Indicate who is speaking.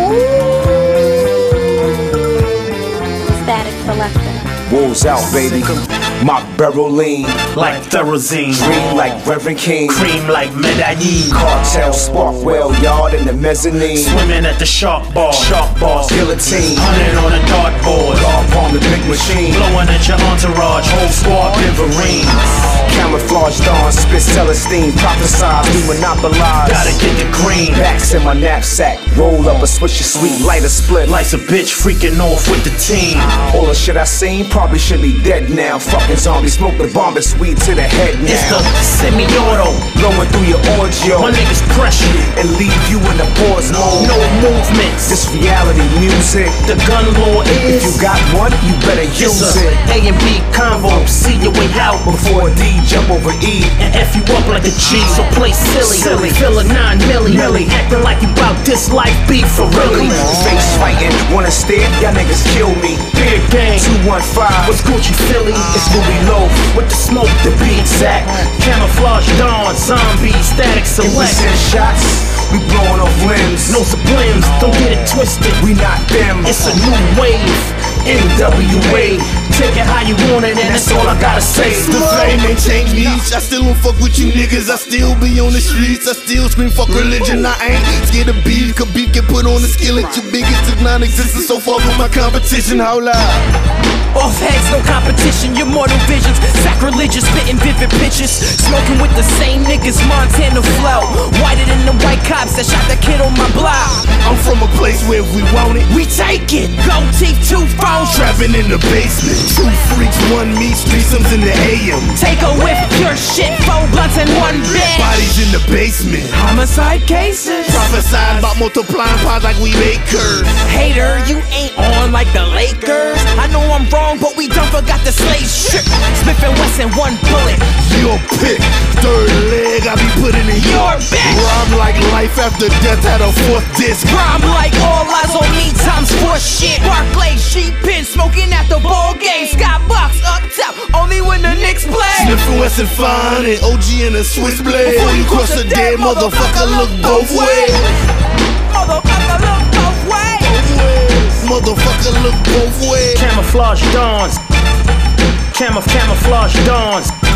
Speaker 1: Static Selector.
Speaker 2: Wolves out, baby. My barrel lean
Speaker 3: like Therozine,
Speaker 2: green like Reverend King,
Speaker 3: cream like Medellin.
Speaker 2: Cartel spark well yard in the mezzanine,
Speaker 3: swimming at the shark bars,
Speaker 2: guillotine,
Speaker 3: hunting on a dartboard,
Speaker 2: guard on the big machine,
Speaker 3: blowing at your entourage, whole squad Viverines.
Speaker 2: Camouflage dawn, spit Celestine, prophesize, we monopolize.
Speaker 3: Gotta get the green.
Speaker 2: Backs in my knapsack, roll up a switch of sweet, light a split.
Speaker 3: Life's a bitch freaking off with the team.
Speaker 2: All the shit I seen probably should be dead now. Fucking zombie, smoke the bomb, it's sweet to the head now.
Speaker 3: It's the semi-auto,
Speaker 2: blowing through your audio.
Speaker 3: My niggas press you
Speaker 2: and leave you in the pause mode.
Speaker 3: No movements.
Speaker 2: This reality music.
Speaker 3: The gun law is.
Speaker 2: If you got one, you better use it.
Speaker 3: A and B convo, see your way out
Speaker 2: before D jump over E
Speaker 3: and F you up like a G. So play silly. Fill a 9 milli. Acting like you bout this life beef for really.
Speaker 2: Face fighting, wanna stare? Y'all niggas kill me.
Speaker 3: Beer gang
Speaker 2: 215.
Speaker 3: What's Gucci Philly?
Speaker 2: It's Louis Low
Speaker 3: with the smoke, the be exact. Camouflage dawn, zombie, static select.
Speaker 2: If we send shots, we blowing off limbs.
Speaker 3: No sublims, don't get it twisted.
Speaker 2: We not them.
Speaker 3: It's a new wave. NWA, take it how you want it, and that's all I gotta say.
Speaker 4: The fame ain't changed me. I still don't fuck with you niggas. I still be on the streets. I still scream fuck religion. I ain't scared of beef, cause beef get put on the skillet. Your biggest is non-existent, so far from my competition. How loud?
Speaker 5: Off heads, no competition, your mortal visions. Sacrilegious, spitting vivid pictures. Smoking with the same niggas, Montana flow. Whiter than the white cops that shot the kid on my block.
Speaker 4: I'm from a place where if we want it,
Speaker 5: we take it. Gold teeth, 2 phones.
Speaker 4: Trapping in the basement. 2 freaks, 1 meat, threesomes in the AM.
Speaker 5: Take a whiff, pure shit, 4 blunts and 1 bitch.
Speaker 4: Bodies in the basement.
Speaker 5: Homicide cases.
Speaker 4: Prophesying about multiplying pies like we bakers.
Speaker 5: Hater, you ain't on like the Lakers. I know I'm wrong, but we done forgot the slave ship. Smith & Wesson, 1 bullet.
Speaker 4: Your pick, 3rd leg, I be putting in
Speaker 5: your bitch.
Speaker 4: Rhyme like life after death had a 4th disc.
Speaker 5: Rhyme like all eyes on me times 4 shit. Barclay, sheep pin, smoking at the ball game. Skybox up top, only when the Knicks play.
Speaker 4: Smith & Wesson fine and OG in a switchblade. Before you cross the dead motherfucker, look both ways.
Speaker 5: Motherfucker, look both ways.
Speaker 4: Motherfucker, look both ways.
Speaker 3: Camouflage dawns. Camouflage dawns.